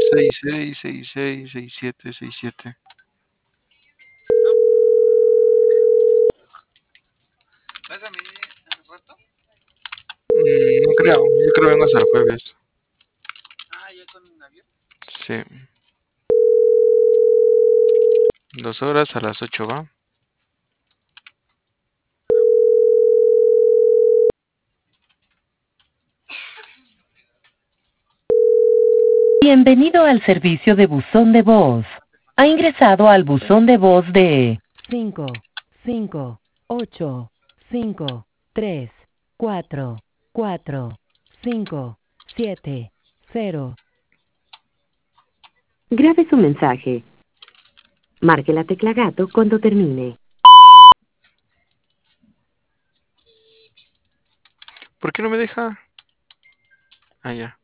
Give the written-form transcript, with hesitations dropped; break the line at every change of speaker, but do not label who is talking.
6767.
¿Vas a venir al rato?
No creo, yo creo que vengo hasta el jueves.
Ah, ya con un avión.
Sí. 2 horas a las 8 va.
Bienvenido al servicio de buzón de voz. Ha ingresado al buzón de voz de 558-538-44570. Grabe su mensaje. Marque la tecla gato cuando termine.
¿Por qué no me deja? Ah, ya.